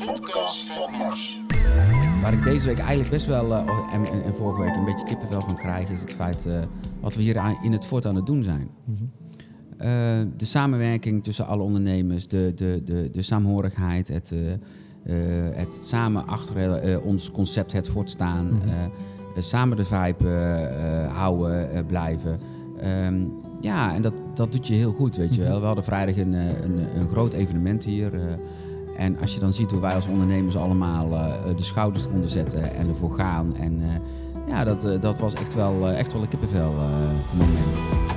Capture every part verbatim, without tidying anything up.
de podcast van Mars. Waar ik deze week eigenlijk best wel, uh, en, en, en vorige week een beetje kippenvel van krijg, is het feit uh, wat we hier aan, in het fort aan het doen zijn. Mm-hmm. Uh, de samenwerking tussen alle ondernemers, de, de, de, de saamhorigheid, het, uh, uh, het samen achter uh, ons concept het fort staan, mm-hmm. uh, uh, samen de vibe uh, uh, houden, uh, blijven. Um, ja, en dat, dat doet je heel goed, weet je wel. We hadden vrijdag een, een, een groot evenement hier. Uh, en als je dan ziet hoe wij als ondernemers allemaal uh, de schouders eronder zetten en ervoor gaan. En uh, ja, dat, uh, dat was echt wel, uh, echt wel een kippenvel uh, moment.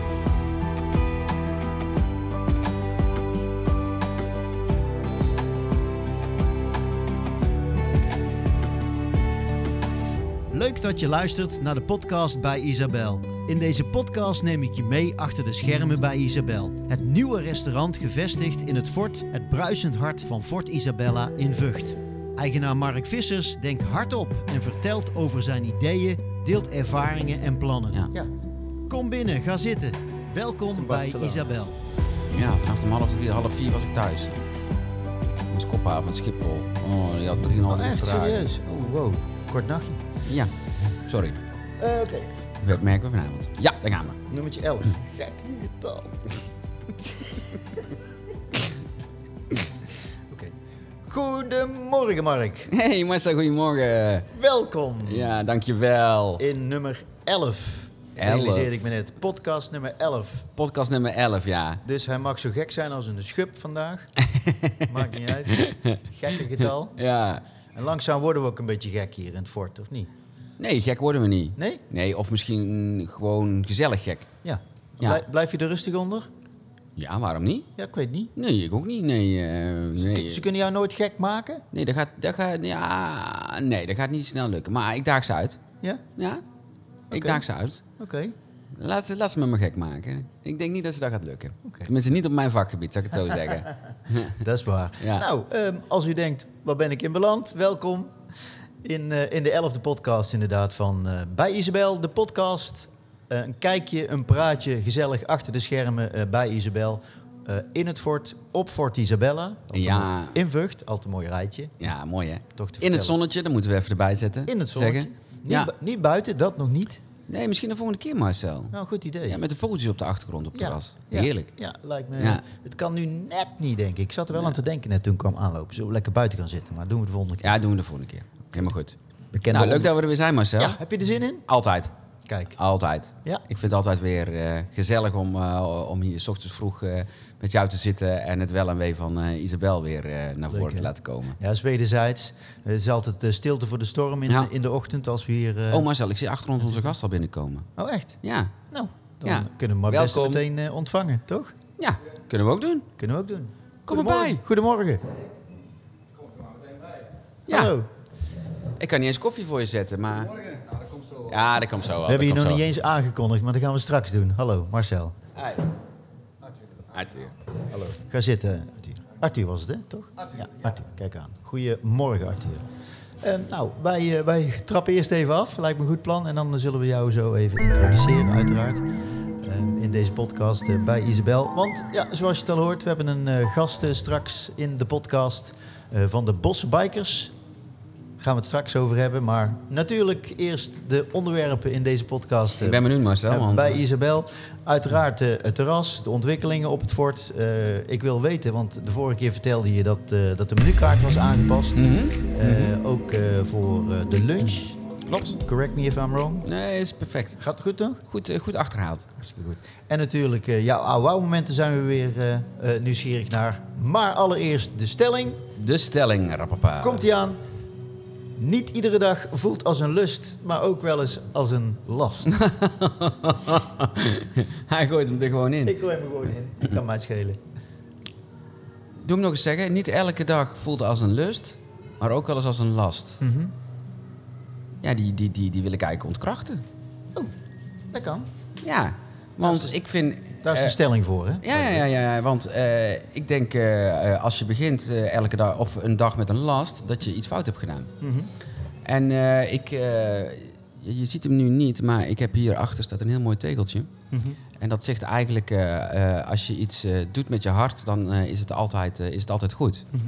Leuk dat je luistert naar de podcast bij Isabel. In deze podcast neem ik je mee achter de schermen bij Isabel. Het nieuwe restaurant gevestigd in het fort, het bruisend hart van Fort Isabella in Vught. Eigenaar Mark Vissers denkt hardop en vertelt over zijn ideeën, deelt ervaringen en plannen. Ja. Ja. Kom binnen, ga zitten. Welkom bij Isabel. Ja, vanaf om half drie, half vier was ik thuis. In Skophaven, Schiphol. Oh, die had drieënhalf uur Oh, echt? vertraging. Serieus? Oh, wow. Kort nachtje. Ja, sorry. Uh, Oké. Okay. Dat merken we vanavond. Ja, daar gaan we. Nummertje elf. Gek getal. Oké. Goedemorgen, Mark. Hey Marcel, goedemorgen. Welkom. Ja, dankjewel. In nummer elf. elf. Realiseerde ik me net. Podcast nummer elf. Podcast nummer elf, ja. Dus hij mag zo gek zijn als een schub vandaag. Maakt niet uit. Gekke getal. Ja. En langzaam worden we ook een beetje gek hier in het fort, of niet? Nee, gek worden we niet. Nee? Nee, of misschien gewoon gezellig gek. Ja. Ja. Blij, blijf je er rustig onder? Ja, waarom niet? Ja, ik weet niet. Nee, ik ook niet. Nee, uh, nee. Ze kunnen jou nooit gek maken? Nee, dat gaat, dat gaat, ja, nee, dat gaat niet snel lukken. Maar ik daag ze uit. Ja? Ja, ik Okay. daag ze uit. Oké. Okay. Laat ze, laat ze me maar gek maken. Ik denk niet dat ze dat gaat lukken. Okay. Tenminste, niet op mijn vakgebied, zou ik het zo zeggen. Dat is waar. Ja. Nou, um, als u denkt, waar ben ik in beland? Welkom in, uh, in de elfde podcast inderdaad van uh, Bij Isabel, de podcast. Uh, een kijkje, een praatje, gezellig achter de schermen uh, bij Isabel. Uh, in het fort, op Fort Isabella. Ja. In Vught, altijd een mooi rijtje. Ja, mooi hè. Toch te in het zonnetje, dat moeten we even erbij zetten. In het zonnetje. Zeggen. Niet, Ja. bu- niet buiten, dat nog niet. Nee, misschien de volgende keer Marcel. Nou, goed idee. Ja, met de vogeltjes op de achtergrond op het Ja. terras. Ja. Heerlijk. Ja, lijkt me. Ja. Het kan nu net niet, denk ik. Ik zat er wel Ja. aan te denken net toen ik kwam aanlopen. Zullen we lekker buiten gaan zitten, maar doen we de volgende keer. Ja, doen we de volgende keer. Helemaal goed. Bekende Nou, leuk onder- dat we er weer zijn Marcel. Ja, heb je er zin in? Altijd. Kijk. Altijd. Ja. Ik vind het altijd weer uh, gezellig om, uh, om hier 's ochtends vroeg uh, met jou te zitten en het wel en wee van uh, Isabel weer uh, naar voren hè? te laten komen. Ja, dat is wederzijds. Het is altijd uh, stilte voor de storm in, Ja. in de ochtend als we hier... Uh... Oh Marcel, ik zie achter ons onze gast al binnenkomen. Oh, echt? Ja. Nou, dan Ja. kunnen we maar best Welkom. meteen uh, ontvangen, toch? Ja, kunnen we ook doen. Kunnen we ook doen. Kom Goedemorgen. erbij. Goedemorgen. Ja. Hallo. Ik kan niet eens koffie voor je zetten, maar... Morgen. Nou, dat komt zo wel. Ja, dat komt zo wel. We hebben je dat nog komt niet zo. eens aangekondigd, maar dat gaan we straks doen. Hallo, Marcel. Hey. Arthur. Hallo. Ga zitten, Arthur. Arthur was het, hè? Toch? Arthur, Ja, ja. Arthur. Kijk aan. Goedemorgen, Arthur. Uh, nou, wij, uh, wij trappen eerst even af. Lijkt me een goed plan. En dan zullen we jou zo even introduceren, uiteraard. Uh, in deze podcast uh, bij Isabel. Want, ja, zoals je het al hoort, we hebben een uh, gast uh, straks in de podcast uh, van de Bosse Bikers. Daar gaan we het straks over hebben. Maar natuurlijk eerst de onderwerpen in deze podcast. Uh, Ik ben benieuwd Marcel. uh, Want... bij Isabel. Uiteraard uh, het terras, de ontwikkelingen op het fort. Uh, ik wil weten, want de vorige keer vertelde je dat, uh, dat de menukaart was aangepast. Mm-hmm. Uh, ook uh, voor uh, de lunch. Klopt. Correct me if I'm wrong. Nee, is perfect. Gaat het goed toch? Goed, uh, goed achterhaald. Hartstikke goed. En natuurlijk, uh, jouw oude momenten zijn we weer uh, uh, nieuwsgierig naar. Maar allereerst de stelling. De stelling, rapapa. Komt-ie aan. Niet iedere dag voelt als een lust, maar ook wel eens als een last. Hij gooit hem er gewoon in. Ik gooi hem er gewoon in. Ik kan mij het schelen. Doe hem nog eens zeggen. Niet elke dag voelt als een lust, maar ook wel eens als een last. Mm-hmm. Ja, die, die, die, die wil ik eigenlijk ontkrachten. Oh, dat kan. Ja, want Dat is- ik vind... Daar is eh, de stelling voor, hè? Ja, ja, ja, ja, want uh, ik denk uh, als je begint uh, elke dag of een dag met een last, dat je iets fout hebt gedaan. Mm-hmm. En uh, ik, uh, je, je ziet hem nu niet, maar ik heb hier achter staat een heel mooi tegeltje. Mm-hmm. En dat zegt eigenlijk, uh, uh, als je iets uh, doet met je hart, dan uh, is, het altijd, uh, is het altijd goed. Mm-hmm.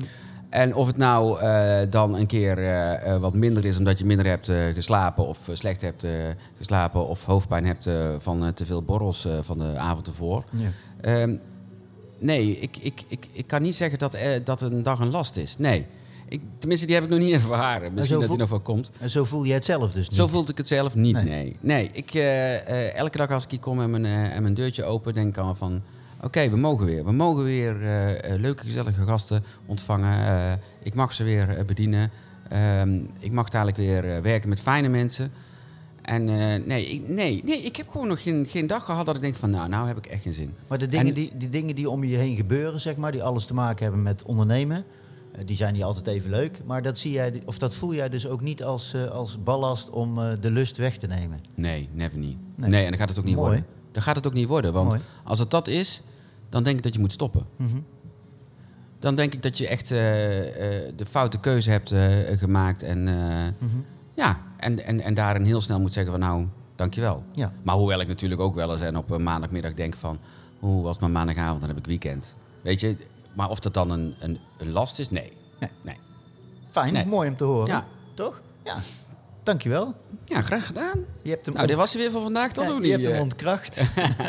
En of het nou uh, dan een keer uh, uh, wat minder is omdat je minder hebt uh, geslapen of uh, slecht hebt uh, geslapen of hoofdpijn hebt uh, van uh, te veel borrels uh, van de avond ervoor. Ja. Um, nee, ik, ik, ik, ik kan niet zeggen dat, uh, dat een dag een last is. Nee. Ik, tenminste, die heb ik nog niet ervaren. Misschien dat voel, die nog wel komt. En zo voel je het zelf dus niet? Zo voelde ik het zelf niet, nee. Nee, nee ik, uh, uh, elke dag als ik hier kom en mijn, uh, en mijn deurtje open, denk ik al van... Oké, okay, we mogen weer. We mogen weer uh, uh, leuke, gezellige gasten ontvangen. Uh, ik mag ze weer uh, bedienen. Uh, ik mag dadelijk weer uh, werken met fijne mensen. En uh, nee, ik, nee, nee, ik heb gewoon nog geen, geen dag gehad dat ik denk van... Nou, nou heb ik echt geen zin. Maar de dingen, en, die, die dingen die om je heen gebeuren, zeg maar... die alles te maken hebben met ondernemen... die zijn niet altijd even leuk. Maar dat, zie jij, of dat voel jij dus ook niet als, uh, als ballast om uh, de lust weg te nemen? Nee, never niet. Nee, nee en dan gaat het ook niet Mooi. worden. Dan gaat het ook niet worden. Want Mooi. als het dat is, dan denk ik dat je moet stoppen. Mm-hmm. Dan denk ik dat je echt uh, uh, de foute keuze hebt uh, gemaakt. En, uh, mm-hmm. ja, en, en, en daarin heel snel moet zeggen van nou, dankjewel. Ja. Maar hoewel ik natuurlijk ook wel eens en op een maandagmiddag denk van... Hoe was het maar maandagavond, dan heb ik weekend. Weet je, maar of dat dan een, een, een last is? Nee. nee. nee. Fijn, nee. Mooi om te horen. Ja. Toch? Ja. Dankjewel. Ja, graag gedaan. Je hebt hem nou, ont... dit was hij weer voor vandaag, toch? Ja, je niet? hebt hem ontkracht.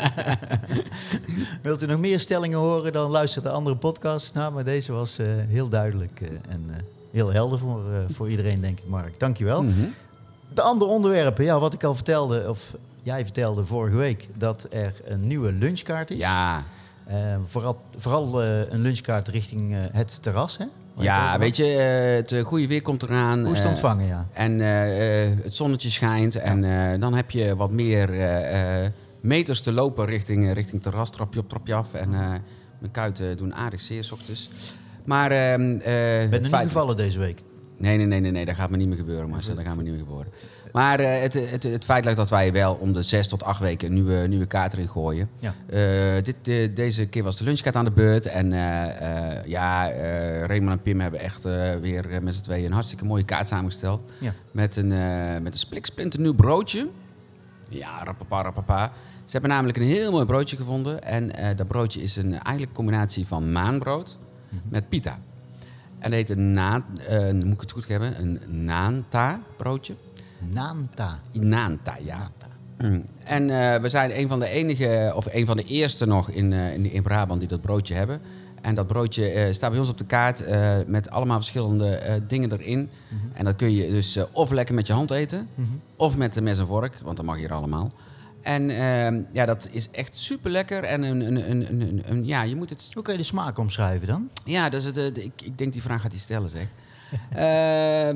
Wilt u nog meer stellingen horen, dan luister de andere podcasts. Nou, maar deze was uh, heel duidelijk uh, en uh, heel helder voor, uh, voor iedereen, denk ik, Mark. Dankjewel. Mm-hmm. De andere onderwerpen, ja, wat ik al vertelde, of jij vertelde vorige week, dat er een nieuwe lunchkaart is. Ja. Uh, vooral vooral uh, een lunchkaart richting uh, het terras, hè? Ja, weet je, uh, het uh, goede weer komt eraan. Hoe is het uh, ontvangen, ja. En uh, uh, het zonnetje schijnt. Ja. En uh, dan heb je wat meer uh, uh, meters te lopen richting, uh, richting terras. Trapje op, trapje af. En uh, mijn kuiten doen aardig zeer 's ochtends. Maar... Uh, uh, ben je niet gevallen deze week? Nee, nee, nee, nee, nee, dat gaat me niet meer gebeuren, Marcel. Dat gaat me niet meer gebeuren. Maar uh, het, het, het feit lijkt dat wij wel om de zes tot acht weken een nieuwe, nieuwe kaart erin gooien. Ja. Uh, dit, de, deze keer was de lunchkaart aan de beurt. En uh, uh, ja, uh, Raymond en Pim hebben echt uh, weer uh, met z'n tweeën een hartstikke mooie kaart samengesteld. Ja. Met een, uh, met een spliksplinternieuw broodje. Ja, rapapa, rapapa. Ze hebben namelijk een heel mooi broodje gevonden. En uh, dat broodje is een eigenlijk combinatie van maanbrood mm-hmm. met pita. En dat heet een na, uh, moet ik het goed hebben, een Nanta broodje. Nanta. Nanta, ja. Nanta. Mm. En uh, we zijn een van de enige, of een van de eerste nog in, uh, in, in Brabant die dat broodje hebben. En dat broodje uh, staat bij ons op de kaart uh, met allemaal verschillende uh, dingen erin. Mm-hmm. En dat kun je dus uh, of lekker met je hand eten, mm-hmm. of met de mes en vork, want dat mag hier allemaal. En uh, ja, dat is echt super lekker. En een, een, een, een, een, een, ja, je moet het... Hoe kun je de smaak omschrijven dan? Ja, dus de, de, ik, ik denk die vraag gaat hij stellen, zeg. uh,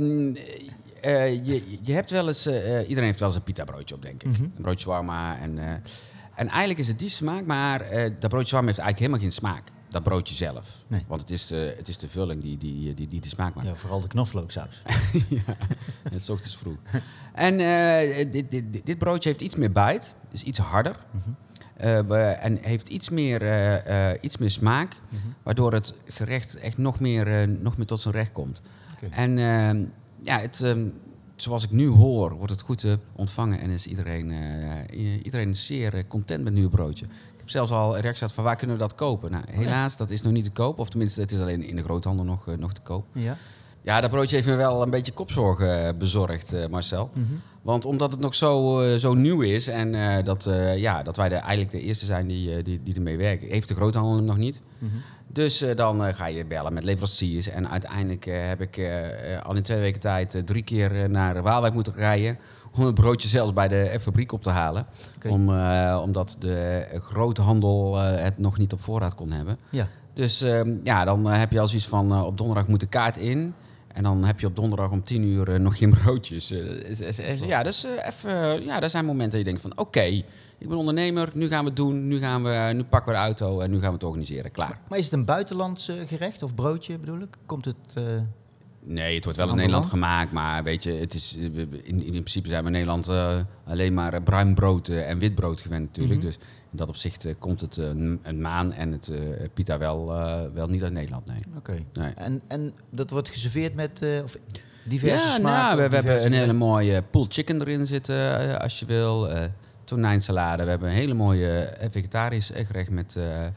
uh, je, je hebt wel eens... Uh, iedereen heeft wel eens een pita broodje op, denk ik. Mm-hmm. Een broodje shawarma. En, uh, en eigenlijk is het die smaak, maar uh, dat broodje shawarma heeft eigenlijk helemaal geen smaak. Dat broodje zelf. Nee. Want het is, de, het is de vulling die die, die, die de smaak maakt. Ja, vooral de knoflooksaus. Ja, het is ochtends vroeg. En uh, dit, dit, dit broodje heeft iets meer bite. Dus iets harder. Mm-hmm. Uh, we, en heeft iets meer, uh, uh, iets meer smaak. Mm-hmm. Waardoor het gerecht echt nog meer, uh, nog meer tot zijn recht komt. Okay. En uh, ja, het, uh, zoals ik nu hoor, wordt het goed uh, ontvangen. En is iedereen, uh, iedereen zeer uh, content met het nieuwe broodje. Ik heb zelfs al een reactie gehad van waar kunnen we dat kopen? Nou, helaas, dat is nog niet te koop. Of tenminste, het is alleen in de groothandel nog, uh, nog te koop. Ja. Ja, dat broodje heeft me wel een beetje kopzorgen uh, bezorgd, uh, Marcel. Mm-hmm. Want omdat het nog zo, uh, zo nieuw is en uh, dat, uh, ja, dat wij de, eigenlijk de eerste zijn die, uh, die, die ermee werken, heeft de groothandel hem nog niet. Mm-hmm. Dus uh, dan uh, ga je bellen met leveranciers. En uiteindelijk uh, heb ik uh, uh, al in twee weken tijd uh, drie keer uh, naar Waalwijk moeten rijden om het broodje zelfs bij de fabriek op te halen. Okay. Om, uh, omdat de groothandel uh, het nog niet op voorraad kon hebben. Ja. Dus uh, ja, dan uh, heb je als iets van uh, op donderdag moet de kaart in. En dan heb je op donderdag om tien uur uh, nog geen broodjes. Uh, is, is, is, ja, dus, uh, even, uh, ja, dat zijn momenten dat je denkt van... Oké, okay, ik ben ondernemer, nu gaan we het doen. Nu, gaan we, nu pakken we de auto en nu gaan we het organiseren. Klaar. Maar, maar is het een buitenlands uh, gerecht of broodje bedoel ik? Komt het... Uh... Nee, het wordt wel in Nederland land? gemaakt. Maar weet je, het is, in, in principe zijn we in Nederland uh, alleen maar bruin brood uh, en wit brood gewend natuurlijk. Mm-hmm. Dus in dat opzicht uh, komt het uh, een maan en het uh, pita wel, uh, wel niet uit Nederland. Nee. Oké. Okay. Nee. En, en dat wordt geserveerd met uh, of diverse ja, smaken? Nou, we, we hebben een hele dingen. mooie pulled chicken erin zitten uh, als je wil. Uh, tonijnsalade. We hebben een hele mooie uh, vegetarisch gerecht met... Uh,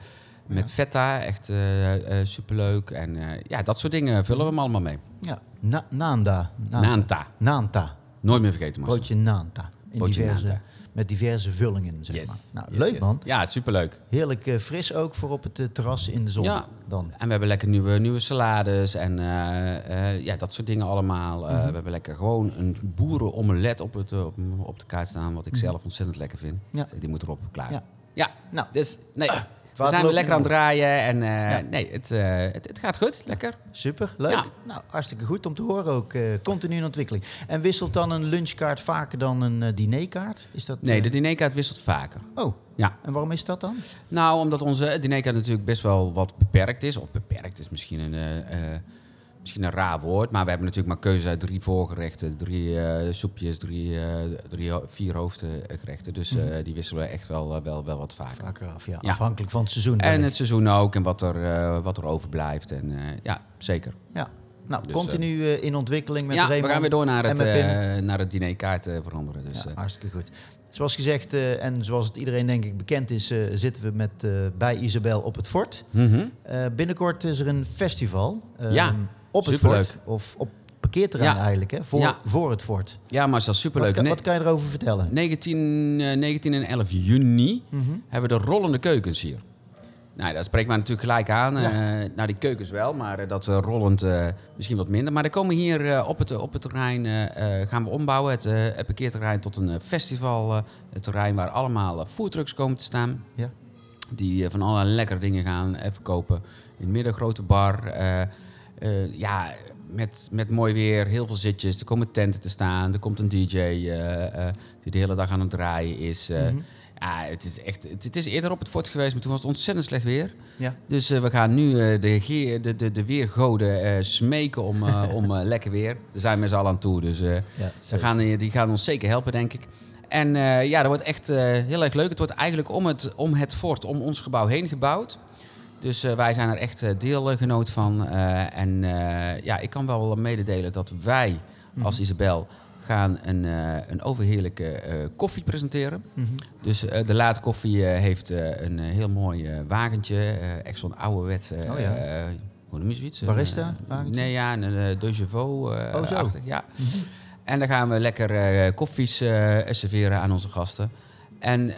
Met feta, echt uh, uh, superleuk. En uh, ja, dat soort dingen vullen we hem allemaal mee. Ja, Na- Nanda. Nanta. Nanta. Nanta. Nooit meer vergeten, Marcel. Broodje Nanta. In Broodje diverse, Nanta. Met diverse vullingen, zeg Yes. maar. Nou, Yes, leuk yes. man. Ja, superleuk. Heerlijk uh, fris ook voor op het uh, terras in de zon. Ja. Dan. En we hebben lekker nieuwe, nieuwe salades en uh, uh, ja, dat soort dingen allemaal. Uh, Mm-hmm. We hebben lekker gewoon een boerenomelet op, het, uh, op, op de kaart staan, wat ik Mm-hmm. zelf ontzettend lekker vind. Ja. Dus die moet erop, klaar. Ja. Ja, Nou. dus nee, we water zijn weer loopt lekker aan niet het draaien en uh, Ja. nee, het, uh, het, het gaat goed, lekker. Super, leuk. Ja. Nou, hartstikke goed om te horen ook. Uh, continu in ontwikkeling. En wisselt dan een lunchkaart vaker dan een uh, dinerkaart? Is dat, uh... Nee, de dinerkaart wisselt vaker. Oh, Ja. en waarom is dat dan? Nou, omdat onze dinerkaart natuurlijk best wel wat beperkt is. Of beperkt is misschien een, uh, uh, misschien een raar woord. Maar we hebben natuurlijk maar keuze uit drie voorgerechten, drie uh, soepjes, drie, uh, drie, vier hoofdgerechten. Dus uh, die wisselen we echt wel, uh, wel, wel wat vaker. Vaker af, ja. Ja. Afhankelijk van het seizoen. En wellicht. het seizoen ook en wat er, uh, wat er overblijft. En uh, ja, zeker. Ja. Nou, Dus, continu uh, in ontwikkeling met Ja, Raymond. we gaan weer door naar het, en met uh, naar het dinerkaart uh, veranderen. Dus, Ja, uh, hartstikke goed. Zoals gezegd, uh, en zoals het iedereen denk ik bekend is, uh, zitten we met, uh, bij Isabel op het fort. mm-hmm. Uh, binnenkort is er een festival. um, Ja, op het superleuk. fort. Of op parkeerterrein Ja. eigenlijk, hè? Voor, Ja. voor het fort. Ja, maar dat is superleuk. Wat, kan- Ne- wat kan je erover vertellen? negentien, uh, negentien en elf juni Mhm. hebben we de rollende keukens hier. Nou, dat spreekt mij natuurlijk gelijk aan. Ja. Uh, nou, die keukens wel, maar uh, dat uh, rollend uh, misschien wat minder. Maar er komen hier uh, op, het, op het terrein, uh, uh, gaan we ombouwen, het, uh, het parkeerterrein tot een uh, festival. Uh, het terrein waar allemaal uh, foodtrucks komen te staan. Ja. Die uh, van allerlei lekkere dingen gaan uh, verkopen. In het midden een grote bar. Uh, uh, ja, met, met mooi weer, heel veel zitjes. Er komen tenten te staan. Er komt een D J uh, uh, die de hele dag aan het draaien is. Uh, Mhm. Ja, het is echt. Het, het is eerder op het fort geweest, maar toen was het ontzettend slecht weer. Ja. Dus uh, we gaan nu uh, de, geer, de, de, de weergoden uh, smeken om, uh, om uh, lekker weer. Daar zijn we met z'n allen aan toe. Dus uh, Ja, ze zeker. gaan, uh, die gaan ons zeker helpen, denk ik. En uh, ja, dat wordt echt uh, heel erg leuk. Het wordt eigenlijk om het, om het fort, om ons gebouw heen gebouwd. Dus uh, wij zijn er echt uh, deelgenoot van. Uh, en uh, ja, ik kan wel mededelen dat wij als Isabel gaan een, uh, een overheerlijke uh, koffie presenteren. Mhm. Dus uh, de Late Koffie uh, heeft uh, een uh, heel mooi uh, wagentje. Uh, echt zo'n ouderwetse... Uh, Oh ja. uh, hoe noem je zoiets? Barista Uh, wagentje? nee, ja, een uh, de Chevaux uh, Oh, zo. achtig, ja. En dan gaan we lekker uh, koffies uh, serveren aan onze gasten. En uh, uh,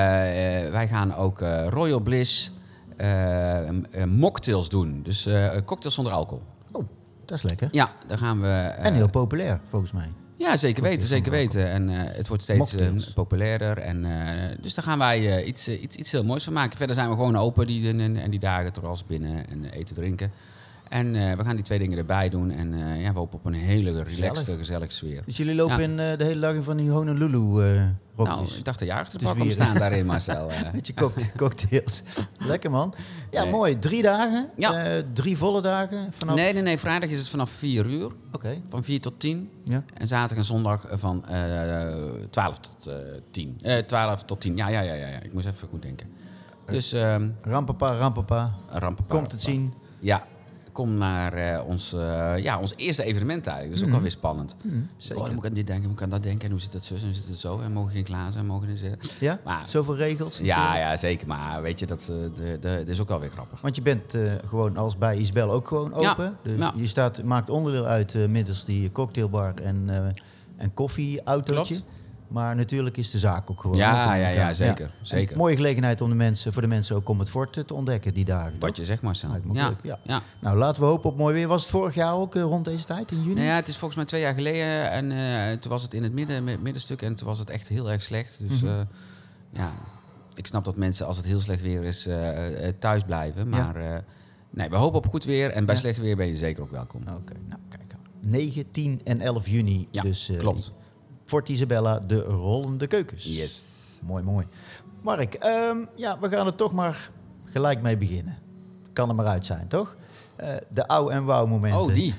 wij gaan ook uh, Royal Bliss uh, uh, mocktails doen. Dus uh, cocktails zonder alcohol. Oh, dat is lekker. Ja, dan gaan we... uh, En heel populair, volgens mij. Ja, zeker weten, Cocktails zeker zonder weten. En uh, het wordt steeds uh, Mocktails. populairder. En, uh, dus daar gaan wij uh, iets, uh, iets, iets heel moois van maken. Verder zijn we gewoon open die, en, en die dagen, terras binnen en eten, drinken. En uh, we gaan die twee dingen erbij doen. En uh, ja, we hopen op een hele relaxed, Gezellig. gezellige sfeer. Dus jullie lopen Ja. in uh, de hele dag in van die Honolulu uh, Nou, rokjes. ik dacht de jaarste Dus pak om weer- staan daarin, Marcel. Uh, Met je cockta- cocktails. Lekker man. Ja, Nee. mooi. Drie dagen. Ja. Uh, drie volle dagen. Vanaf... Nee, nee, nee. Vrijdag is het vanaf vier uur. Oké. Van vier tot tien. Ja. En zaterdag en zondag van uh, twaalf tot uh, tien. Uh, twaalf tot tien. Ja, ja, ja, ja, ja. Ik moest even goed denken. Dus um, Rampapa, rampapa. rampenpaar. Komt het zien. Ja, kom naar uh, ons, uh, ja, ons eerste evenement eigenlijk. Dat is ook Mhm. wel weer spannend. Mm, Oh, zeker. dan moet ik aan dit denken, moet ik aan dat denken. En hoe zit het zo en hoe zit het zo? En mogen geen glazen en mogen geen... Ja? Maar- Zoveel regels? Ja, natuurlijk. ja, zeker. Maar weet je, dat, uh, de, de, dat is ook wel weer grappig. Want je bent uh, gewoon als bij Isabel ook gewoon Ja. open. Dus Ja. je staat, maakt onderdeel uit uh, middels die cocktailbar en, uh, en koffieautootje. Klopt. Maar natuurlijk is de zaak ook gewoon Ja, open. ja, ja, zeker, En zeker. mooie gelegenheid om de mensen, voor de mensen ook om het fort te ontdekken die dagen. Wat toch? je zegt, Marcel. Lijkt me ook Ja, leuk, ja. ja. Nou, laten we hopen op mooi weer. Was het vorig jaar ook uh, rond deze tijd, in juni? Nou ja, het is volgens mij twee jaar geleden. En uh, toen was het in het midden, mi- middenstuk. En toen was het echt heel erg slecht. Dus Mhm. uh, ja, ik snap dat mensen als het heel slecht weer is uh, uh, thuis blijven. Maar uh, nee, we hopen op goed weer. En bij Ja. slecht weer ben je zeker ook welkom. Oké, nou kijk. negen, tien en elf juni. Ja, dus, uh, klopt. Fort Isabella, de rollende keukens. Yes. Mooi, mooi. Mark, ehm, ja, we gaan er toch maar gelijk mee beginnen. Kan er maar uit zijn, toch? Uh, de ouw en wauw momenten. Oh, die.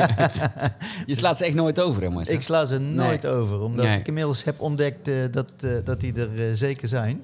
Je slaat ze echt nooit over, hè, Marcel? Ik sla ze nooit Nee. over, omdat Nee. ik inmiddels heb ontdekt uh, dat, uh, dat die er uh, zeker zijn.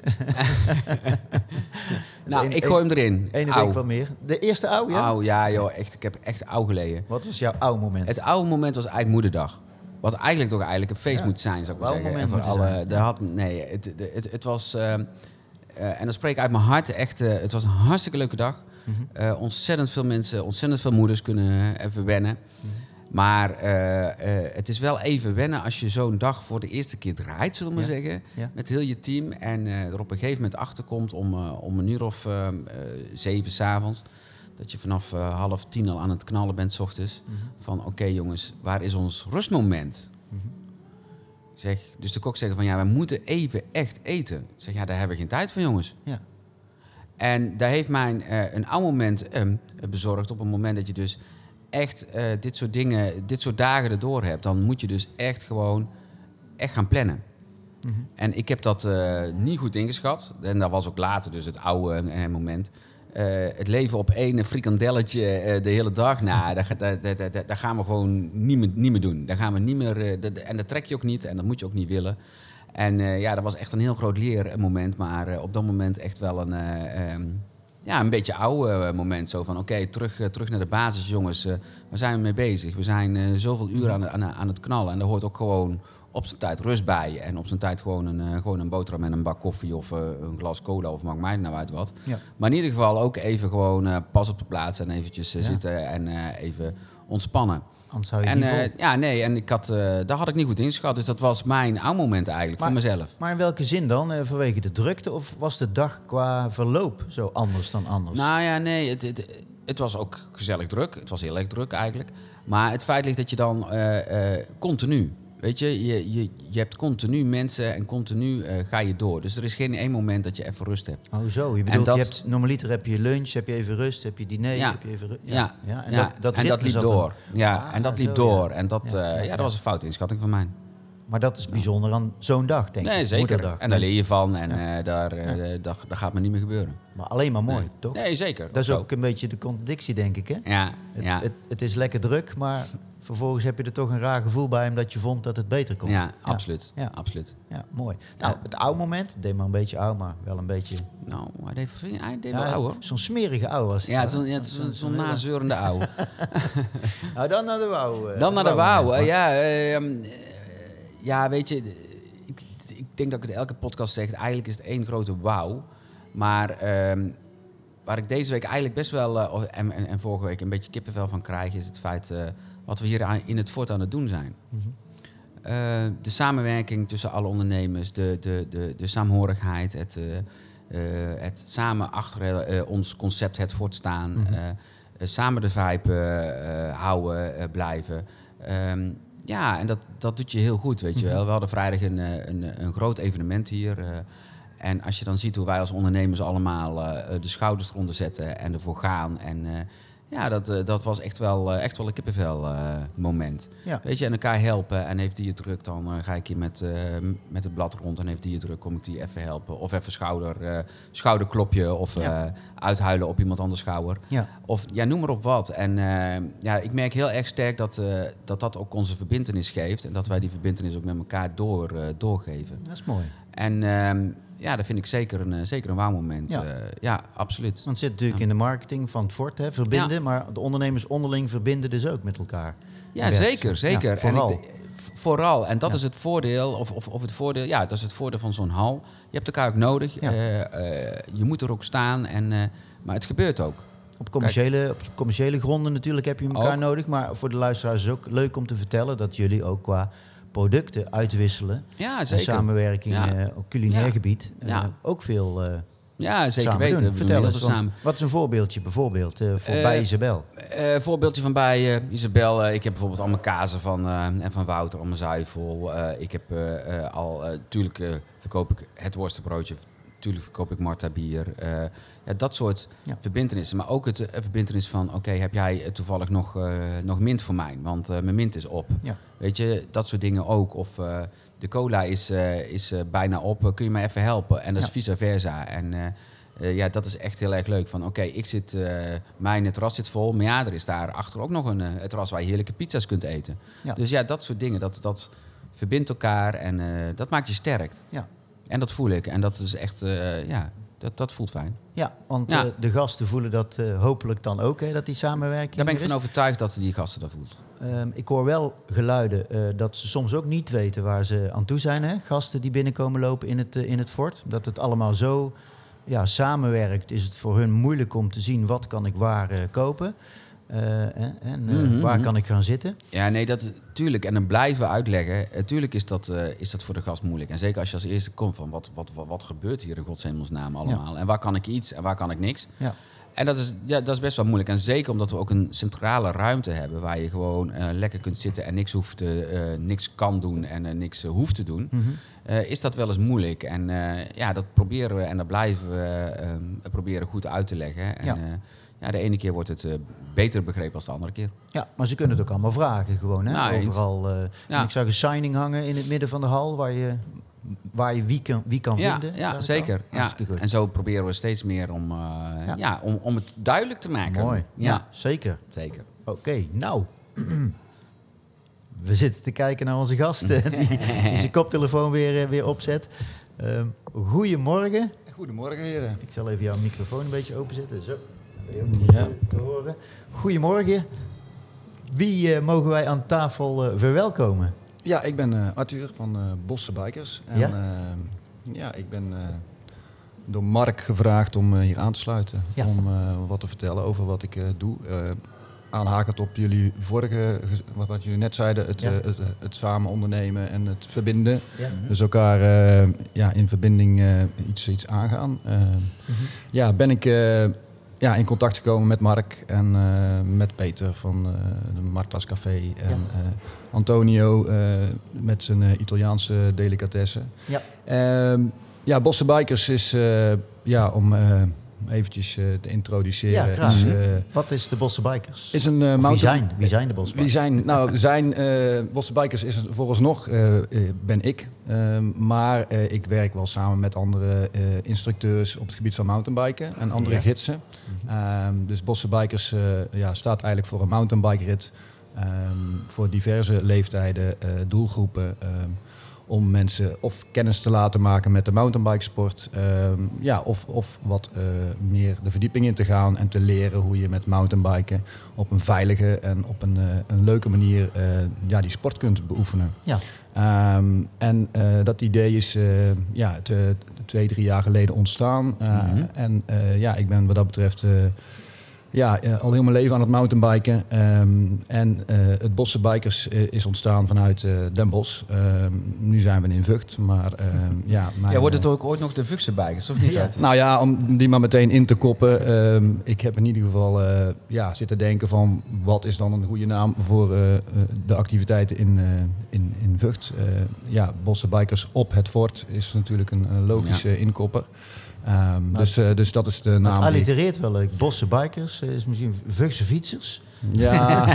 nou, Eén- ik één- gooi hem erin. Ene Auw. week wel meer. De eerste ouw, ja? Auw, ja joh, echt, ik heb echt auw geleden. Wat was jouw ouw moment? Het oude moment was eigenlijk moederdag. Wat eigenlijk toch eigenlijk een feest Ja, moet zijn, zou ik maar wauw zeggen. moment En voor moeten alle, zijn, de ja. had, nee, het, het, het, het was... ehm, uh, en dan spreek ik uit mijn hart. Echt, uh, het was een hartstikke leuke dag. Mm-hmm. Uh, ontzettend veel mensen, ontzettend veel moeders kunnen even wennen. Mm-hmm. Maar uh, uh, het is wel even wennen als je zo'n dag voor de eerste keer draait, zullen we maar Ja. zeggen. Ja. Met heel je team. En uh, er op een gegeven moment achterkomt om, uh, om een uur of uh, uh, zeven 's avonds. Dat je vanaf uh, half tien al aan het knallen bent 's ochtends. Mm-hmm. Van oké okay, jongens, waar is ons rustmoment? Mm-hmm. Zeg, dus de kok zegt van ja, we moeten even echt eten. Ik zeg ja, daar hebben we geen tijd voor jongens. Ja. En daar heeft mij uh, een oud moment um, bezorgd. Op het moment dat je dus echt uh, dit soort dingen, dit soort dagen erdoor hebt, dan moet je dus echt gewoon echt gaan plannen. Mm-hmm. En ik heb dat uh, niet goed ingeschat. En dat was ook later dus het oude uh, moment. Uh, het leven op één frikandelletje uh, de hele dag, nou, dat, dat, dat, dat, dat gaan we gewoon niet meer, niet meer doen. Dat gaan we niet meer, uh, dat, en dat trek je ook niet en dat moet je ook niet willen. En uh, ja, dat was echt een heel groot leermoment, maar uh, op dat moment echt wel een, uh, um, ja, een beetje oude uh, moment. Zo van, oké, okay, terug, uh, terug naar de basis, jongens. Uh, waar zijn we mee bezig? We zijn uh, zoveel uur aan, aan, aan het knallen en daar hoort ook gewoon op zijn tijd rust bij. En op zijn tijd gewoon een, uh, gewoon een boterham en een bak koffie of uh, een glas cola of maakt mij nou uit wat. Ja. Maar in ieder geval ook even gewoon uh, pas op de plaats en eventjes uh, Ja. zitten en uh, even ontspannen. Anders hou je En het niet uh, vol. ja, nee, en ik had, uh, daar had ik niet goed ingeschat. Dus dat was mijn oude moment eigenlijk, Maar- voor mezelf. Maar in welke zin dan? Eh, vanwege de drukte? Of was de dag qua verloop zo anders dan anders? Nou ja, nee, het, het, het was ook gezellig druk. Het was heel erg druk eigenlijk. Maar het feit ligt dat je dan uh, uh, continu... Weet je, je, je, je hebt continu mensen en continu uh, ga je door. Dus er is geen één moment dat je even rust hebt. Oh zo, je bedoelt, dat- je hebt, normaliter heb je lunch, heb je even rust, heb je diner, Ja. heb je even rust. Ja, ja. En ja, dat, dat, en dat ritme liep zat door. er. Ja, Ah, en dat liep zo, door. ja. En dat, Ja, uh, ja, ja, ja. dat was een foute inschatting van mij. Maar dat is bijzonder aan zo'n dag, denk ik. Nee, zeker. Moederdag. En daar leer je van. En Ja. uh, daar, uh, Ja. dat, dat gaat me niet meer gebeuren. Maar alleen maar mooi, Nee. toch? Nee, zeker. Dat is Zo. ook een beetje de contradictie, denk ik. Hè? Ja, Het, ja. het, het is lekker druk, maar vervolgens heb je er toch een raar gevoel bij... omdat je vond dat het beter kon. ja, absoluut. Ja. absoluut. Ja, mooi. Nou, het oude moment, deed maar een beetje oud, maar wel een beetje... Nou, hij deed, hij deed Ja, wel ouder. Zo'n smerige oude was het. Ja, hè? zo'n ja, zo'n zo'n nazeurende ouwe. Nou, dan naar de wauw. eh, Dan naar de het wauw. moment. Uh, ja, uh, um, uh, ja, weet je, ik, ik denk dat ik het elke podcast zeg. Eigenlijk is het één grote wauw. Maar um, waar ik deze week eigenlijk best wel, uh, en, en, en vorige week een beetje kippenvel van krijg... is het feit uh, wat we hier aan, in het fort aan het doen zijn. Mm-hmm. Uh, de samenwerking tussen alle ondernemers, de, de, de, de saamhorigheid... het, uh, uh, het samen achter uh, ons concept het fort staan... Mm-hmm. Uh, uh, samen de vibe uh, uh, houden, uh, blijven... Um, ja, en dat, dat doet je heel goed, weet je wel. We hadden vrijdag een, een, een groot evenement hier. Uh, en als je dan ziet hoe wij als ondernemers allemaal uh, de schouders eronder zetten en ervoor gaan. En uh, ja, dat, uh, dat was echt wel, uh, echt wel een kippenvel uh, moment. Ja. Weet je, en elkaar helpen. En heeft die je druk, dan uh, ga ik hier met, uh, met het blad rond. En heeft die je druk, kom ik die even helpen. Of even schouder, uh, schouderklopje of Ja. uh, uithuilen op iemand anders schouder. Ja. Of ja, noem maar op wat. En uh, ja, ik merk heel erg sterk dat, uh, dat dat ook onze verbintenis geeft. En dat wij die verbintenis ook met elkaar door, uh, doorgeven. Dat is mooi. En uh, ja, dat vind ik zeker een, uh, zeker een wauwmoment. Ja. Uh, ja, absoluut. Want het zit natuurlijk Ja. in de marketing van het fort, hè, verbinden. Ja. Maar de ondernemers onderling verbinden dus ook met elkaar. Ja, Werkt zeker, zo. zeker. Ja, vooral. En ik, v- vooral. En dat Ja. is het voordeel, of, of, of het voordeel, ja, dat is het voordeel van zo'n hal. Je hebt elkaar ook nodig. Ja. Uh, uh, je moet er ook staan. En, uh, maar het gebeurt ook. Op commerciële, op commerciële gronden natuurlijk heb je elkaar Ook. nodig. Maar voor de luisteraars is het ook leuk om te vertellen... dat jullie ook qua producten uitwisselen. Ja, En zeker. samenwerking Ja. uh, op culinair Ja. gebied. Uh, Ja. Ook veel uh, Ja, zeker samen weten. doen. We Vertel doen eens, heel veel want samen. wat is een voorbeeldje bijvoorbeeld uh, voor Eh, bij Isabel? Een uh, voorbeeldje van bij uh, Isabel. Uh, ik heb bijvoorbeeld al mijn kazen van, uh, en van Wouter, al mijn zuivel. Uh, ik heb uh, uh, al, uh, tuurlijk uh, verkoop ik het worstenbroodje. Tuurlijk verkoop ik Marta bier. Uh, ja, dat soort Ja. verbintenissen. Maar ook het uh, verbintenis van, oké, okay, heb jij uh, toevallig nog, uh, nog mint voor mij? Want uh, mijn mint is op. Ja. Weet je, dat soort dingen ook. Of uh, de cola is, uh, is uh, bijna op. Uh, kun je mij even helpen? En dat Ja. is vice versa. En... Uh, Uh, ja, dat is echt heel erg leuk. Van oké, okay, ik zit, uh, mijn terras zit vol. Maar ja, er is daar achter ook nog een uh, terras waar je heerlijke pizza's kunt eten. Ja. Dus ja, dat soort dingen, dat, dat verbindt elkaar en uh, dat maakt je sterk. Ja. En dat voel ik. En dat is echt, uh, ja, dat, dat voelt fijn. Ja, want Ja. Uh, de gasten voelen dat uh, hopelijk dan ook, hè, dat die samenwerking Daar ben ik er van is. overtuigd dat die gasten dat voelt. Um, ik hoor wel geluiden uh, dat ze soms ook niet weten waar ze aan toe zijn. Hè? Gasten die binnenkomen lopen in het, uh, in het fort. Dat het allemaal zo ja, samenwerkt, is het voor hun moeilijk om te zien wat kan ik waar uh, kopen. Uh, en en uh, Mm-hmm. waar kan ik gaan zitten? Ja, nee, dat tuurlijk. En dan blijven uitleggen. Tuurlijk is dat, uh, is dat voor de gast moeilijk. En zeker als je als eerste komt van wat, wat, wat, wat gebeurt hier in godshemelsnaam allemaal. Ja. En waar kan ik iets en waar kan ik niks. Ja. En dat is, ja, dat is best wel moeilijk. En zeker omdat we ook een centrale ruimte hebben waar je gewoon uh, lekker kunt zitten en niks hoeft te, uh, niks kan doen en uh, niks uh, hoeft te doen. Mm-hmm. Uh, is dat wel eens moeilijk. En uh, ja, dat proberen we en dat blijven we uh, proberen goed uit te leggen. En, ja. Uh, ja, de ene keer wordt het uh, beter begrepen als de andere keer. Ja, maar ze kunnen het ook allemaal vragen gewoon, hè? Nou, overal. Uh, ja. Ik zag een signing hangen in het midden van de hal waar je, waar je wie kan, wie kan ja, vinden. Ja, zeker. Ja. En zo proberen we steeds meer om, uh, ja. Ja, om, om het duidelijk te maken. Mooi. Ja, ja. zeker. zeker. Oké, okay, nou... We zitten te kijken naar onze gast die, die zijn koptelefoon weer, weer opzet. Um, goedemorgen. Goedemorgen, heren. Ik zal even jouw microfoon een beetje openzetten. Zo, ben je ook ja. te horen. Goedemorgen. Wie uh, mogen wij aan tafel uh, verwelkomen? Ja, ik ben uh, Arthur van uh, Bosse Bikers. En, ja? Uh, ja, ik ben uh, door Mark gevraagd om uh, hier aan te sluiten. Ja. Om uh, wat te vertellen over wat ik uh, doe. Uh, aanhakend op jullie vorige, wat jullie net zeiden, het, ja. uh, het, het samen ondernemen en het verbinden. Ja. Dus elkaar uh, ja, in verbinding uh, iets, iets aangaan. Uh, mm-hmm. Ja, ben ik uh, ja, in contact gekomen met Mark en uh, met Peter van uh, de Marta's Café en ja. uh, Antonio uh, met zijn uh, Italiaanse delicatessen. Ja, uh, ja Bosse Bikers is uh, ja, om... Uh, eventjes uh, te introduceren. Ja, graag. Is, uh, Wat is de Bosse Bikers? Is een, uh, mountain... wie, zijn, wie zijn de Bosse Bikers? Wie zijn, nou, zijn uh, Bosse Bikers is vooralsnog uh, uh, ben ik. Uh, maar uh, ik werk wel samen met andere uh, instructeurs op het gebied van mountainbiken en andere ja. gidsen. Uh, dus Bosse Bikers uh, ja, staat eigenlijk voor een mountainbike rit. Um, voor diverse leeftijden, uh, doelgroepen. Um, om mensen of kennis te laten maken met de mountainbikesport. Uh, ja, of, of wat uh, meer de verdieping in te gaan en te leren hoe je met mountainbiken op een veilige en op een, uh, een leuke manier uh, ja, die sport kunt beoefenen. Ja. Um, en uh, dat idee is uh, ja, t, twee, drie jaar geleden ontstaan. Uh, mm-hmm. En uh, ja, ik ben wat dat betreft... Uh, Ja, uh, al heel mijn leven aan het mountainbiken. Um, en uh, het Bosse Bikers uh, is ontstaan vanuit uh, Den Bosch. Um, nu zijn we in Vught, maar um, ja... Mijn, ja, wordt het ook ooit nog de Vuchtse Bikers, of niet? Ja. Nou ja, om die maar meteen in te koppen. Um, ik heb in ieder geval uh, ja, zitten denken van... wat is dan een goede naam voor uh, de activiteiten in, uh, in, in Vught? Uh, ja, Bosse Bikers op het fort is natuurlijk een, een logische ja. inkopper. Um, dus, uh, dus dat is de naam. Het allitereert wel leuk. Bosse Bikers is misschien Vughtse fietsers. Ja,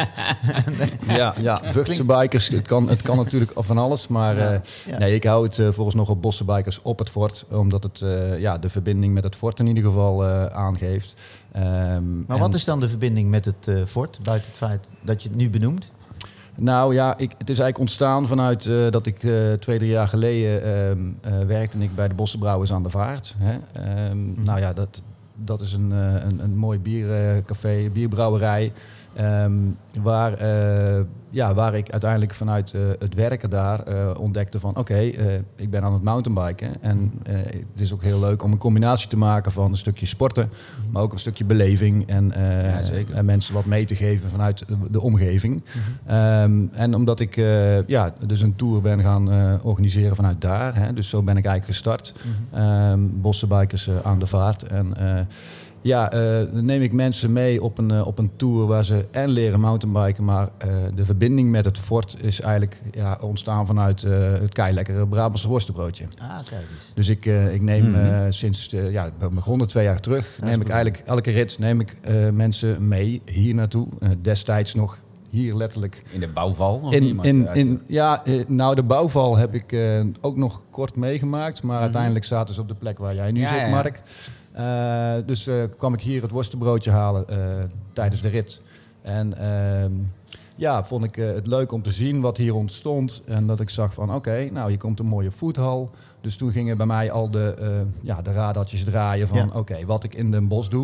ja, ja. Vughtse Bikers. Het kan, het kan natuurlijk van alles. Maar ja, uh, ja. nee, ik hou het uh, volgens nog op Bosse Bikers op het fort. Omdat het uh, ja, de verbinding met het fort in ieder geval uh, aangeeft. Um, maar wat is dan de verbinding met het uh, fort? Buiten het feit dat je het nu benoemt? Nou ja, ik, het is eigenlijk ontstaan vanuit uh, dat ik uh, twee, drie jaar geleden uh, uh, werkte ik bij de Bossenbrouwers aan de Vaart. Hè. Um, mm-hmm. Nou ja, dat, dat is een, uh, een, een mooi biercafé, uh, bierbrouwerij. Um, waar, uh, ja, waar ik uiteindelijk vanuit uh, het werken daar uh, ontdekte van... oké, okay, uh, ik ben aan het mountainbiken. En uh, het is ook heel leuk om een combinatie te maken van een stukje sporten... Mm-hmm. maar ook een stukje beleving en, uh, ja, en mensen wat mee te geven vanuit de, de omgeving. Mm-hmm. Um, en omdat ik uh, ja, dus een tour ben gaan uh, organiseren vanuit daar... Hè, dus zo ben ik eigenlijk gestart. Mm-hmm. Um, Bosse Bikers uh, aan de Vaart en... Uh, Ja, uh, dan neem ik mensen mee op een, uh, op een tour waar ze en leren mountainbiken, maar uh, de verbinding met het fort is eigenlijk ja, ontstaan vanuit uh, het keilekkere Brabantse worstenbroodje. Ah, kijk eens. Dus ik, uh, ik neem mm-hmm. uh, sinds, uh, ja, ik begon twee jaar terug, dat neem ik eigenlijk elke rit neem ik uh, mensen mee hier naartoe. Uh, destijds nog hier letterlijk. In de bouwval? Of in, in, in, ja, uh, nou de bouwval heb ik uh, ook nog kort meegemaakt, maar mm-hmm. uiteindelijk zaten ze op de plek waar jij nu ja, zit, Mark. Ja. Uh, dus uh, kwam ik hier het worstenbroodje halen uh, tijdens de rit. En uh, ja, vond ik uh, het leuk om te zien wat hier ontstond. En dat ik zag van oké, okay, nou hier komt een mooie foodhal. Dus toen gingen bij mij al de, uh, ja, de radartjes draaien van ja. oké, okay, wat ik in Den Bosch doe...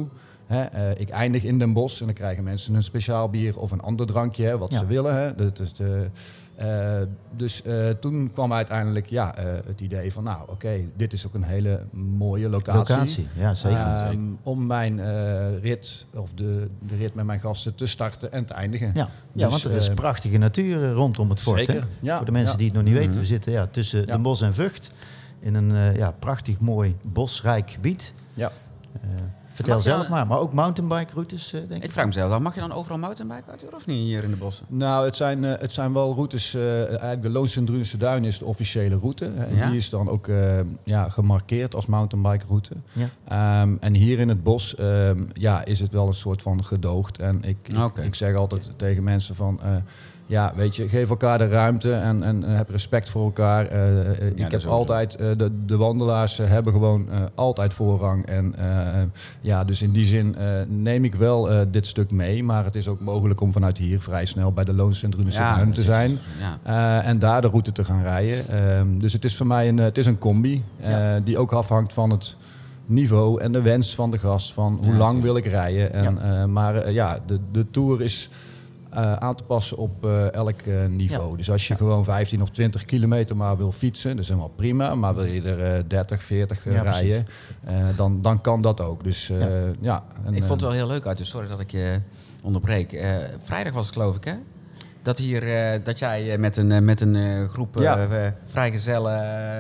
Hè, uh, ik eindig in Den Bosch en dan krijgen mensen een speciaal bier of een ander drankje, hè, wat ja. ze willen. Hè. Dat is de, uh, dus uh, toen kwam uiteindelijk ja, uh, het idee van, nou oké, okay, dit is ook een hele mooie locatie. Locatie, ja zeker. Uh, zeker. Om mijn uh, rit, of de, de rit met mijn gasten te starten en te eindigen. Ja, dus, ja want er is uh, prachtige natuur rondom het fort. Zeker, Hè? ja, Voor de mensen ja. die het nog niet weten, Mm-hmm. we zitten ja, tussen Ja. Den Bosch en Vught in een uh, ja, prachtig mooi bosrijk gebied. Ja. Uh, vertel Mag je zelf dan- maar, maar ook mountainbike routes, uh, denk ik. Ik vraag mezelf dan, mag je dan overal mountainbiken, Arthur, of niet hier in de bossen? Nou, het zijn, uh, het zijn wel routes. Uh, eigenlijk de Loonse en Drunense Duin is de officiële route. Hè. Ja. Die is dan ook uh, ja, gemarkeerd als mountainbike route. Ja. Um, en hier in het bos um, ja, is het wel een soort van gedoogd. En ik, ik, Oké. ik zeg altijd tegen mensen van... Uh, ja, weet je, geef elkaar de ruimte en, en heb respect voor elkaar. Uh, uh, ik heb sowieso. altijd, uh, de, de wandelaars uh, hebben gewoon uh, altijd voorrang. En uh, ja, dus in die zin uh, neem ik wel uh, dit stuk mee. Maar het is ook mogelijk om vanuit hier vrij snel bij de Loonse en Drunense Duin te precies. zijn. Ja. Uh, en daar de route te gaan rijden. Um, dus het is voor mij een, het is een combi uh, Ja. die ook afhangt van het niveau en de wens van de gast. Van hoe Ja, lang natuurlijk. wil ik rijden. En, uh, maar uh, ja, de, de Tour is... Uh, aan te passen op uh, elk uh, niveau. Ja. Dus als je Ja. gewoon vijftien of twintig kilometer maar wil fietsen, dat is helemaal prima. Maar wil je er uh, dertig, veertig uh, Ja, rijden, uh, dan, dan kan dat ook. Dus uh, Ja. ja. en, Ik vond het uh, wel heel leuk uit, dus sorry dat ik je onderbreek. Uh, vrijdag was het geloof ik, hè? Dat, hier, uh, dat jij uh, met een, uh, met een uh, groep uh, Ja. uh, vrijgezellen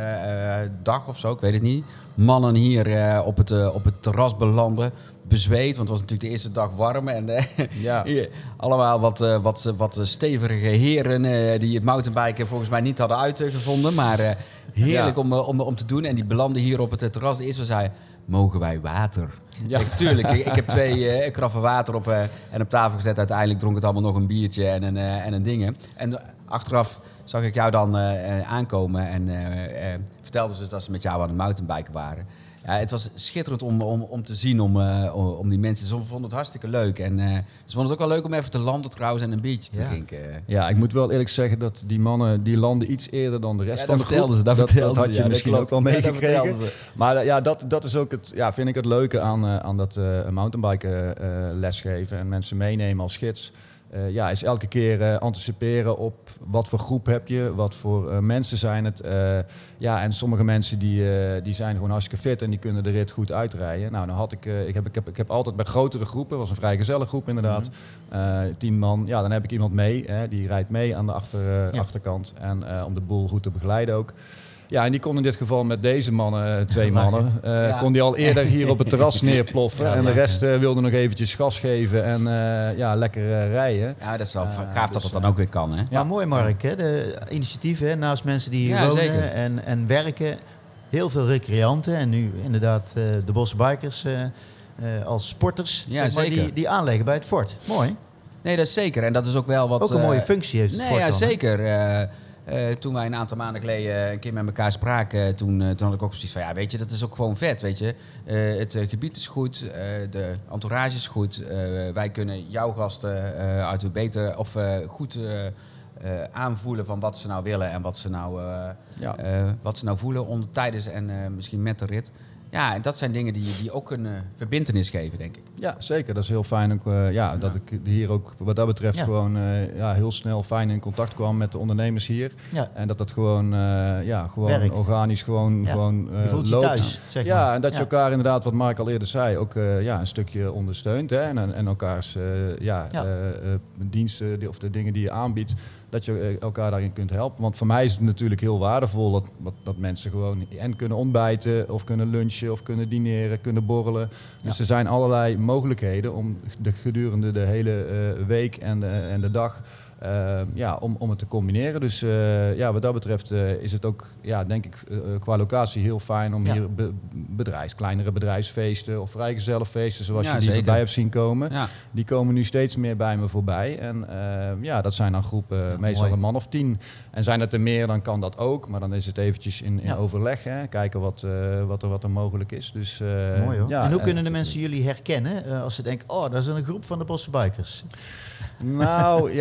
uh, dag of zo, ik weet het niet. Mannen hier uh, op, het, uh, op het terras belanden. Bezweet, want het was natuurlijk de eerste dag warm. En uh, Ja. hier, allemaal wat, uh, wat, wat stevige heren uh, die het mountainbiken volgens mij niet hadden uitgevonden. Maar uh, heerlijk Ja. om, uh, om, om te doen. En die belanden hier op het uh, terras. De eerste was hij, mogen wij water? Ja. Zeg, tuurlijk, ik, ik heb twee uh, kraffen water op uh, en op tafel gezet. Uiteindelijk dronk het allemaal nog een biertje en een, uh, en een dingen. En uh, achteraf zag ik jou dan uh, uh, aankomen en uh, uh, vertelde ze dus dat ze met jou aan het mountainbiken waren. Ja, het was schitterend om, om, om te zien, om, uh, om die mensen. Ze vonden het hartstikke leuk. En uh, ze vonden het ook wel leuk om even te landen trouwens en een biertje te Ja. drinken. Ja, ik moet wel eerlijk zeggen dat die mannen die landen iets eerder dan de rest Ja, van de dat vertelden groep. ze, dat vertelden dat ze, had je ja, dat misschien klopt. ook wel Ja, dat meegekregen. vertelden ze. Maar uh, ja, dat, dat is ook het, ja, vind ik het leuke aan, uh, aan dat uh, mountainbiken uh, lesgeven en mensen meenemen als gids. Uh, ja, is elke keer uh, anticiperen op wat voor groep heb je, wat voor uh, mensen zijn het. Uh, ja, en sommige mensen die, uh, die zijn gewoon hartstikke fit en die kunnen de rit goed uitrijden. Nou, dan had ik, uh, ik, heb, ik, heb, ik heb altijd bij grotere groepen, was een vrij gezellige groep inderdaad, uh, tien man. Ja, dan heb ik iemand mee, hè, die rijdt mee aan de achter, uh, Ja. achterkant en uh, om de boel goed te begeleiden ook. Ja, en die kon in dit geval met deze mannen, twee mannen, uh, Ja. kon die al eerder hier op het terras neerploffen. Ja, en de leuk, rest uh, wilde nog eventjes gas geven en uh, ja, lekker uh, rijden. Ja, dat is wel Uh, gaaf dat dus, dat dan uh, ook weer kan, hè? Maar mooi Mark, hè? De initiatieven hè? Naast mensen die hier Ja, wonen zeker. en, en werken. Heel veel recreanten en nu inderdaad uh, de bosbikers uh, uh, als sporters Ja, zeg maar, zeker. die, die aanleggen bij het fort. Mooi. Nee, dat is zeker. En dat is ook wel wat... Ook een uh, mooie functie heeft het Nee, fort ja, dan, hè? zeker. Uh, uh, toen wij een aantal maanden geleden een keer met elkaar spraken, toen, uh, toen had ik ook zoiets van, ja, weet je, dat is ook gewoon vet, weet je. Uh, het uh, gebied is goed, uh, de entourage is goed. Uh, wij kunnen jouw gasten uh, uit hoe beter of uh, goed uh, uh, aanvoelen van wat ze nou willen en wat ze nou, uh, Ja. uh, wat ze nou voelen onder tijdens en uh, misschien met de rit. Ja, en dat zijn dingen die, die ook een uh, verbintenis geven, denk ik. Ja, zeker. Dat is heel fijn ook, uh, ja, dat ik hier ook wat dat betreft Ja. gewoon uh, ja, heel snel fijn in contact kwam met de ondernemers hier. Ja. En dat dat gewoon, uh, ja, gewoon Werkt. organisch gewoon, Ja. gewoon uh, Je voelt je loopt. thuis, zeg ja, maar. en dat je Ja. elkaar inderdaad, wat Mark al eerder zei, ook uh, ja, een stukje ondersteunt. Hè? En, en elkaars uh, ja, Ja. uh, uh, diensten die, of de dingen die je aanbiedt, dat je uh, elkaar daarin kunt helpen. Want voor mij is het natuurlijk heel waardevol dat, dat, dat mensen gewoon en kunnen ontbijten of kunnen lunchen of kunnen dineren, kunnen borrelen. Dus Ja. er zijn allerlei mogelijkheden om de, gedurende de hele uh, week en de, en de dag uh, ja, om, om het te combineren. Dus uh, ja, wat dat betreft uh, is het ook, ja, denk ik, uh, qua locatie heel fijn om Ja. hier be, bedrijfs, kleinere bedrijfsfeesten of vrijgezellenfeesten, zoals Ja, je die zeker. voorbij hebt zien komen. Ja. Die komen nu steeds meer bij me voorbij. En uh, ja, dat zijn dan groepen, Ja, meestal mooi. een man of tien. En zijn het er meer, dan kan dat ook. Maar dan is het eventjes in, in Ja. overleg, hè? Kijken wat, uh, wat, er, wat er mogelijk is. Dus, uh, Mooi hoor. ja, en hoe uh, kunnen de mensen jullie herkennen uh, als ze denken, oh, dat is een groep van de Bosse Bikers? Nou ja,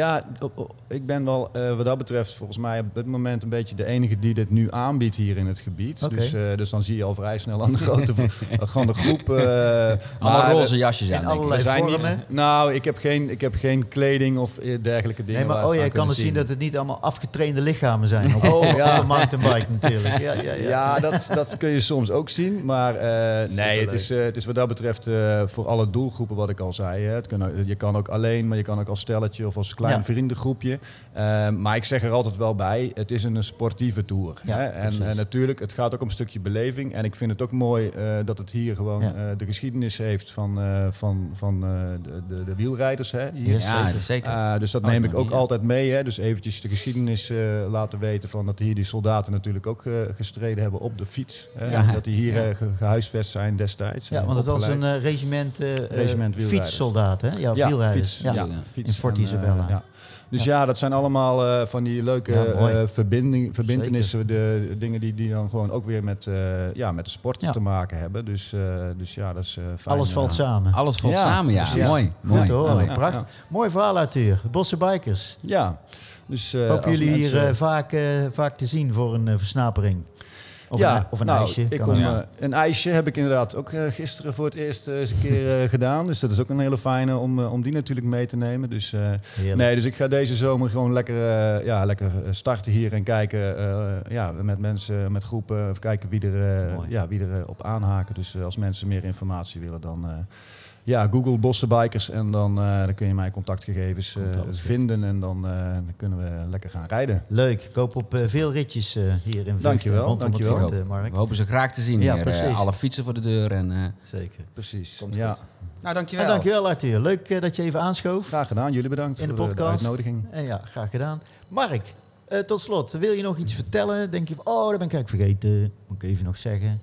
op, op, ik ben wel uh, wat dat betreft volgens mij op dit moment een beetje de enige die dit nu aanbiedt hier in het gebied. Okay. Dus, uh, dus dan zie je al vrij snel aan de grote gewoon de groep. Uh, Allemaal roze jasjes aan. In allerlei zijn vormen. Niet, nou, ik heb, geen, ik heb geen kleding of dergelijke dingen. Nee, maar oh, jij kan dus zien dat het niet allemaal afgetrainde lichamen zijn. Op, oh, ja. Op mountainbike natuurlijk. Ja, ja, ja. ja dat, dat kun je soms ook zien. Maar uh, nee, het is, uh, het is wat dat betreft uh, voor alle doelgroepen wat ik al zei. Hè. Het kan, je kan ook alleen, maar je kan ook als stelletje of als klein ja. vriendengroepje. Uh, maar ik zeg er altijd wel bij, het is een sportieve tour. Ja, hè. En, en natuurlijk, het gaat ook om een stukje beleving. En ik vind het ook mooi uh, dat het hier gewoon ja. uh, de geschiedenis heeft van, uh, van, van uh, de, de, de wielrijders. Hè, hier. Ja, zeker. zeker. Uh, dus dat oh, neem ik ook ja. altijd mee. Hè. Dus eventjes de geschiedenis uh, laten weten van dat hier die soldaten natuurlijk ook uh, gestreden hebben op de fiets. Hè. Ja. Dat die hier ja. uh, ge- gehuisvest zijn destijds. Ja, want het was een uh, regiment, uh, regiment fietssoldaten, hè? Ja, ja, wielrijders. Fiets, ja, ja, ja. fiets in Fort Isabella. Uh, ja. Dus ja. ja, dat zijn allemaal uh, van die leuke ja, uh, verbinding, verbintenissen, de, de dingen die, die dan gewoon ook weer met, uh, ja, met de sport ja. te maken hebben. Dus, uh, dus ja, dat is uh, fijn. Alles valt uh, samen. Alles valt ja, samen, ja. Precies. Mooi. Goed mooi. hoor, mooi. prachtig. Ja, ja. Mooi verhaal, Arthur. Bosse Bikers. Ja. Dus, uh, hoop jullie mensen... hier uh, vaak, uh, vaak te zien voor een uh, versnapering. Of ja, een, of een nou, ijsje. Ik kan kom, ja. uh, een ijsje heb ik inderdaad ook uh, gisteren voor het eerst uh, eens een keer uh, gedaan. Dus dat is ook een hele fijne om, uh, om die natuurlijk mee te nemen. Dus, uh, nee, dus ik ga deze zomer gewoon lekker, uh, ja, lekker starten hier en kijken uh, ja, met mensen, met groepen. Of kijken wie er, uh, ja, wie er uh, op aanhaken. Dus uh, als mensen meer informatie willen, dan... Uh, Ja, Google Bosse Bikers en dan, uh, dan kun je mijn contactgegevens uh, vinden en dan, uh, dan kunnen we lekker gaan rijden. Leuk, ik hoop op uh, veel ritjes uh, hier in Vught. Dankjewel, dankjewel. Fort, uh, Mark. We hopen ze graag te zien ja, hier. Uh, alle fietsen voor de deur. En, uh, Zeker. Precies. Komt ja. goed. Nou, dankjewel. En dankjewel Arthur. Leuk uh, dat je even aanschoof. Graag gedaan, jullie bedankt in de voor podcast. de, de uitnodiging. En ja, graag gedaan. Mark, uh, tot slot, wil je nog iets vertellen? Denk je van, oh, dat ben ik eigenlijk vergeten. Moet ik even nog zeggen.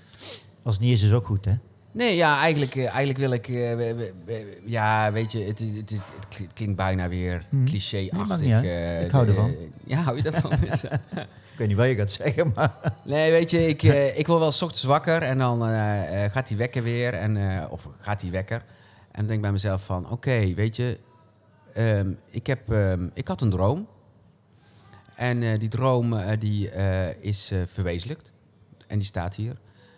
Als het niet is, is ook goed, hè? Nee, ja, eigenlijk, uh, eigenlijk wil ik... Uh, we, we, we, ja, weet je, het, is, het, is, het klinkt bijna weer hmm. cliché-achtig. Nee, uh, ik hou ervan. Uh, ja, hou je ervan? Ik weet niet wat je gaat zeggen, maar... Nee, weet je, ik, uh, ik word wel 's ochtends wakker en dan uh, uh, gaat die wekker weer. En, uh, of gaat die wekker. En dan denk ik bij mezelf van, oké, okay, weet je... Um, ik, heb, um, ik had een droom. En uh, die droom uh, die, uh, is uh, verwezenlijkt. En die staat hier.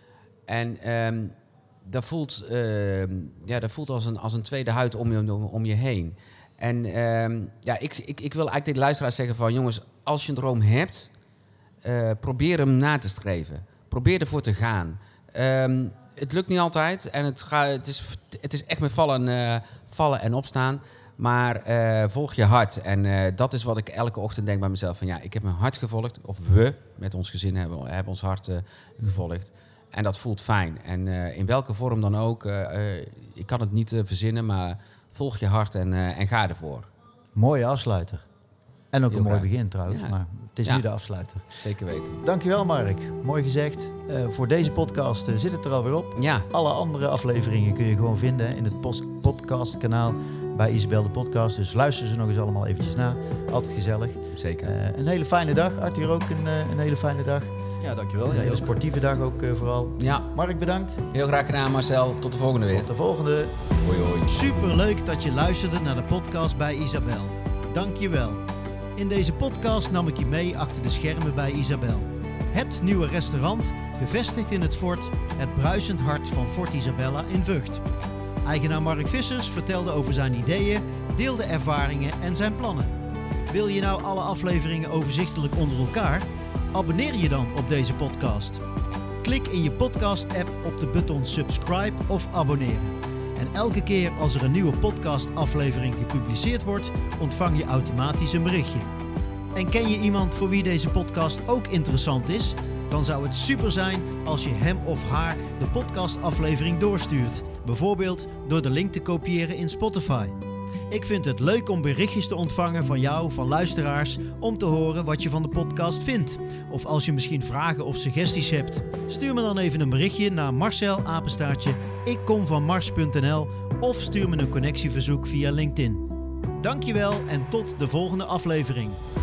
En... Um, Dat voelt, uh, ja, dat voelt als, een, als een tweede huid om je, om, om je heen. En uh, ja, ik, ik, ik wil eigenlijk tegen de luisteraars zeggen van... jongens, als je een droom hebt, uh, probeer hem na te streven. Probeer ervoor te gaan. Um, het lukt niet altijd en het, ga, het, is, het is echt met vallen, uh, vallen en opstaan. Maar uh, volg je hart. En uh, dat is wat ik elke ochtend denk bij mezelf. Van ja, ik heb mijn hart gevolgd. Of we, met ons gezin, hebben, hebben ons hart uh, gevolgd. En dat voelt fijn. En uh, in welke vorm dan ook. Uh, uh, ik kan het niet uh, verzinnen, maar volg je hart en, uh, en ga ervoor. Mooie afsluiter. En ook Heel een mooi graag. begin trouwens, Ja. maar het is Ja. nu de afsluiter. Zeker weten. Dankjewel Mark, mooi gezegd. Uh, voor deze podcast uh, zit het er alweer op. Ja. Alle andere afleveringen kun je gewoon vinden hè, in het post- podcastkanaal bij Isabel de Podcast. Dus luister ze nog eens allemaal eventjes na. Altijd gezellig. Zeker. Uh, een hele fijne dag. Arthur ook een, uh, een hele fijne dag. Ja, dankjewel. Een hele sportieve dag ook uh, vooral. Ja. Mark, bedankt. Heel graag gedaan, Marcel. Tot de volgende weer. Tot de volgende. Hoi, hoi. Superleuk dat je luisterde naar de podcast bij Isabel. Dank je wel. In deze podcast nam ik je mee achter de schermen bij Isabel. Het nieuwe restaurant, gevestigd in het fort, het bruisend hart van Fort Isabella in Vught. Eigenaar Mark Vissers vertelde over zijn ideeën, deelde ervaringen en zijn plannen. Wil je nou alle afleveringen overzichtelijk onder elkaar? Abonneer je dan op deze podcast. Klik in je podcast-app op de button subscribe of abonneren. En elke keer als er een nieuwe podcast-aflevering gepubliceerd wordt, ontvang je automatisch een berichtje. En ken je iemand voor wie deze podcast ook interessant is? Dan zou het super zijn als je hem of haar de podcast-aflevering doorstuurt. Bijvoorbeeld door de link te kopiëren in Spotify. Ik vind het leuk om berichtjes te ontvangen van jou, van luisteraars, om te horen wat je van de podcast vindt. Of als je misschien vragen of suggesties hebt. Stuur me dan even een berichtje naar Marcel apenstaartje ikkomvanmars punt n l of stuur me een connectieverzoek via LinkedIn. Dankjewel en tot de volgende aflevering.